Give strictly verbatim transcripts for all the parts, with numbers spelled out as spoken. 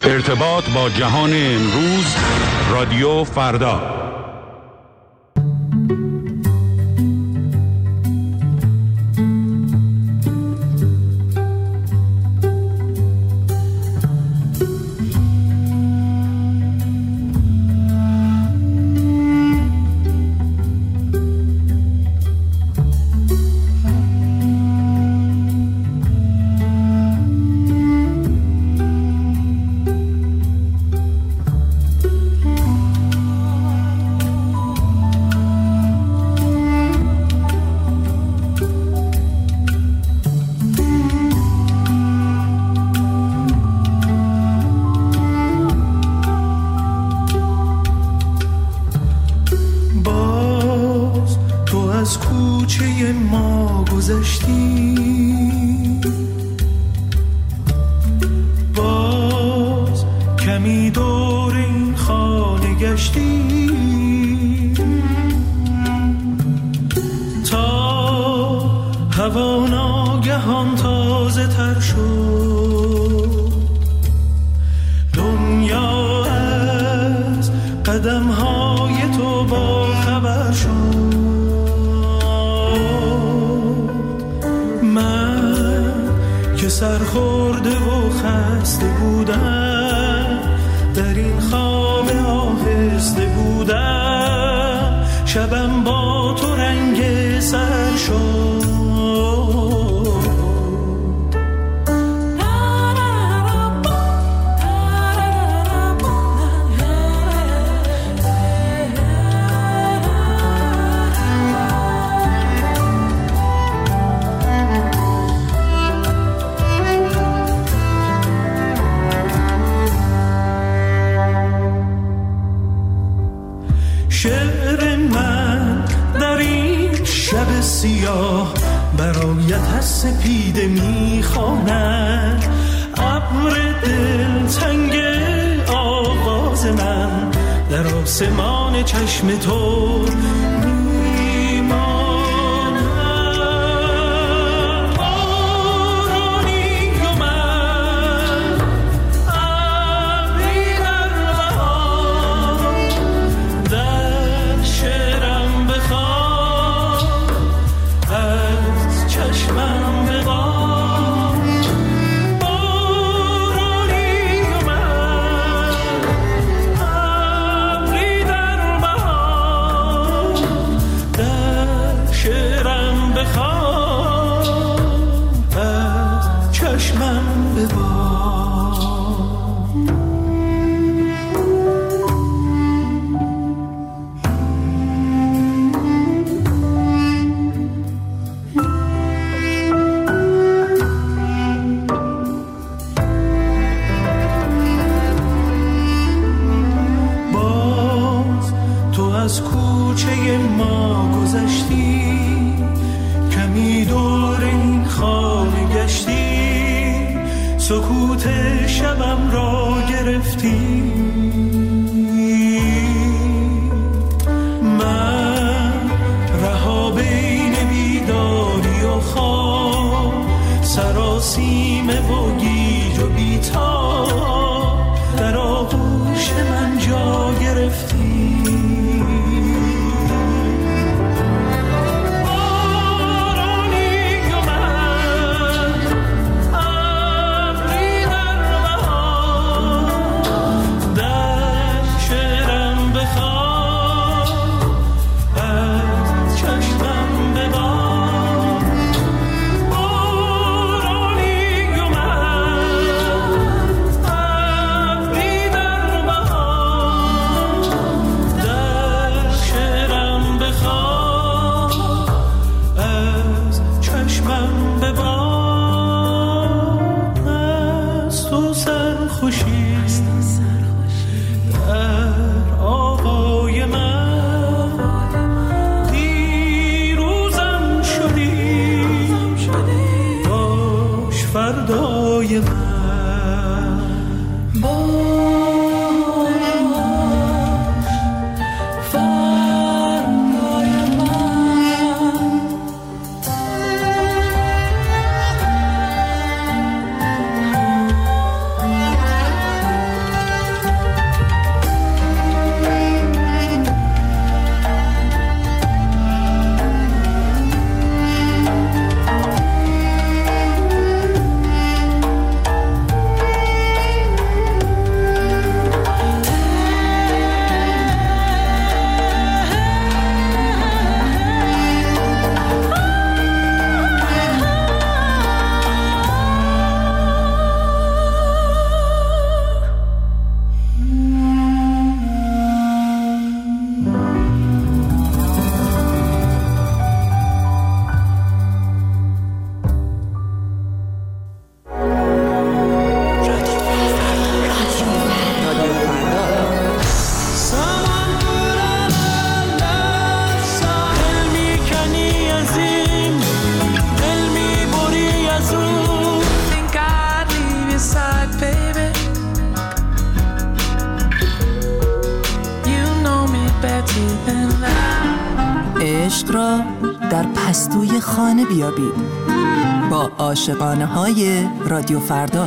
ارتباط با جهان امروز، رادیو فردا. شعر من در این شب سیاه برایت از سپیده میخواند، ابر دلتنگ آواز من در آسمان چشم تو سکوت شبم را گرفتی، من رها بین بیداری و خواب، سراسیم و گیج و بیتاب در آغوش من جا گرفتی. عشق را در پستوی خانه بیابید با عاشقانه های رادیو فردا.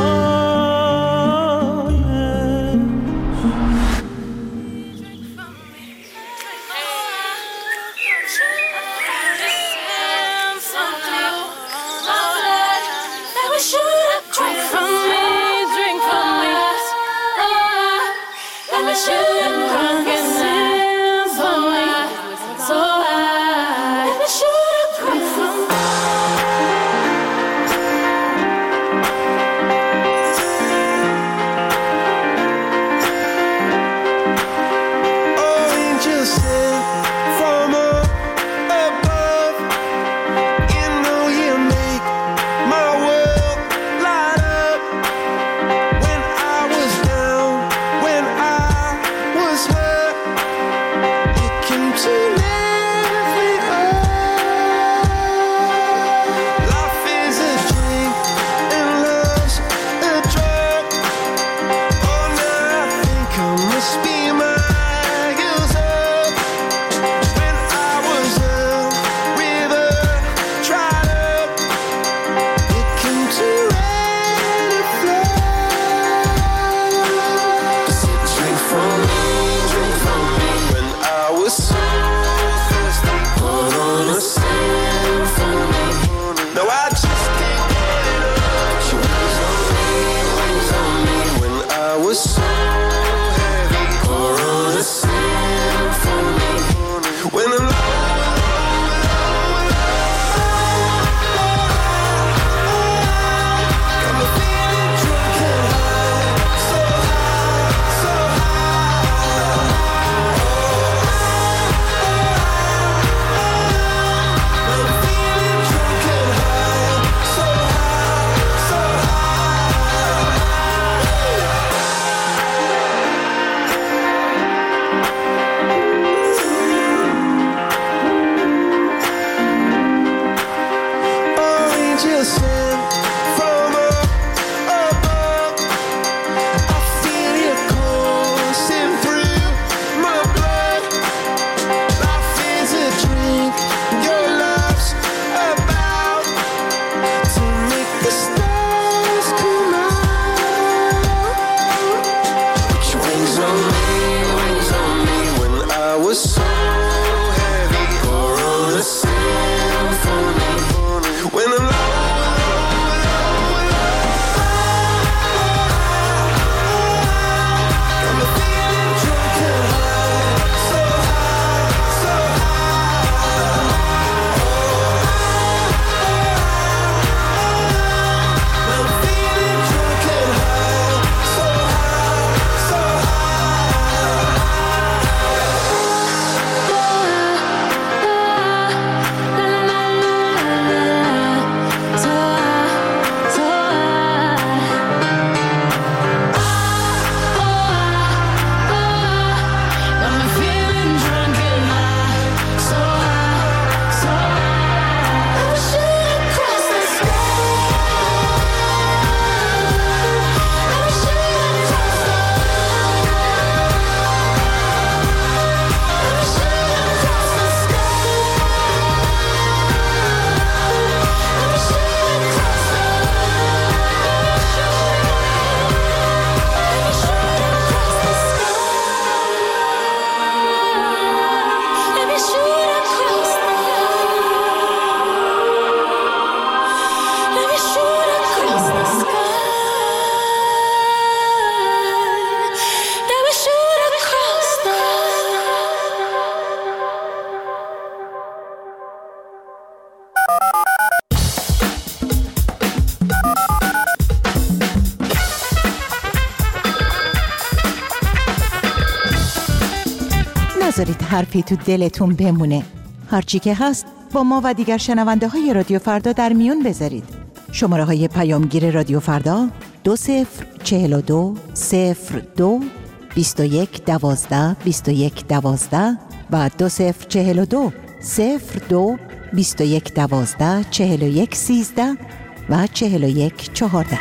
نذارید حرفی تو دلتون بمونه. هرچی که هست با ما و دیگر شنونده های رادیو فردا در میون بذارید. شماره های پیامگیر رادیو فردا دو صفر چهل و دو صفر دو بیست و یک دوازده بیست و یک دوازده و دو صفر چهل و دو صفر دو بیست و یک دوازده چهل و یک سیزده و چهل و یک چهارده.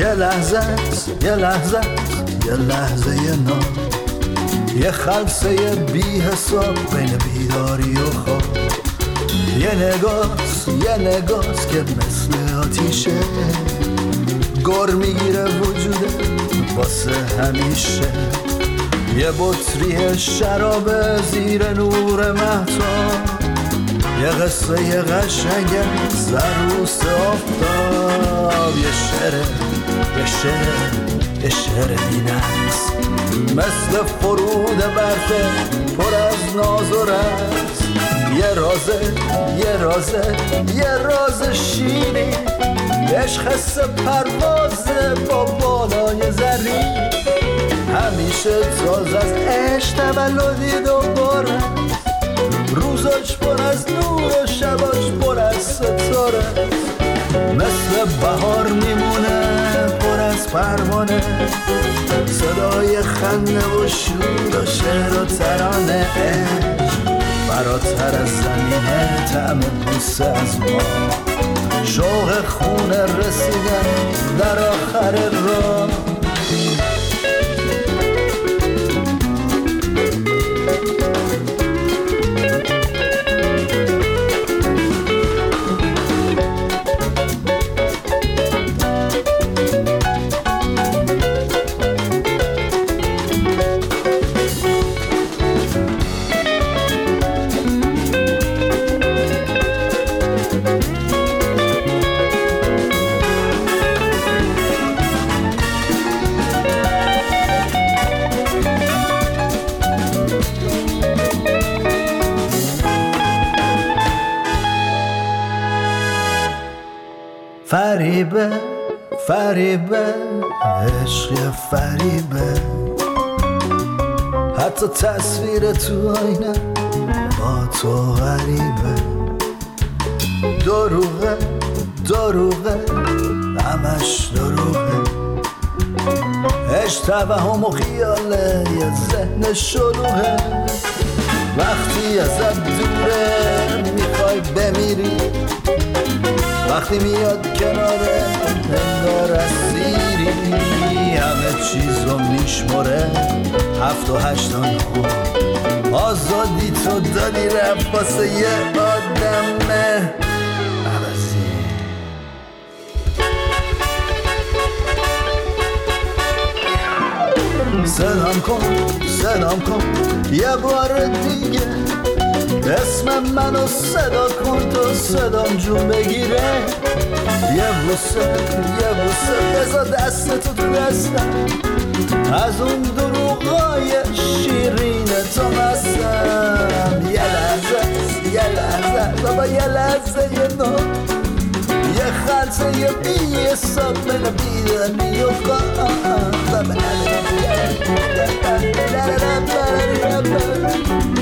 یه لحظه یه لحظه یه لحظه یه نام، یه خلصه بی حساب بین بیداری و خواب، یه نگاست یه نگاست که مثل آتیشه، گر میگیره وجوده واسه همیشه. یه بطری شراب زیر نور مهتاب، یه قصه یه قشنگه سروس آفتاب، یه شعره یه شعره یه شعره بینست مثل فرود برفه پر از ناز و رز، یه رازه یه رازه یه راز شیری، عشق حس پروازه با بالای زرین، همیشه تازه از عشق تولدی دوباره، روزاش پر از نور و شباش پر از ستاره، مثل بهار میمونه پر از پروانه، صدای خنده و شور و شعر و ترانه، فراتر از زمینه طعم بوسه از ما، شوق خونه رسیدن در آخر راه. فریبه فریبه عشق فریبه، حتی تصویر تو آینه با تو غریبه، دروغه دروغه همش دروغه، عشق توهم و خیاله یه ذهن شلوغه، وقتی ازت دوره میخوای بمیری، وقتی میاد کناره انگار اسیری، همه چیز رو میشمره هفت و هشتان خون، آزادی تو دادی رفت واسه یه آدم عوضی. سلام کن سلام کن یه بار دیگه، اسم منو صدا کن تو صدام جون بگیره، یه بوسه یه بوسه بذار دست تو تو دستم، از اون دروغای شیرین تو مستم، یه لحظه یه لحظه بابا یه لحظه یه نام، یه خلصه یه بی حساب من بیدنی و خواب.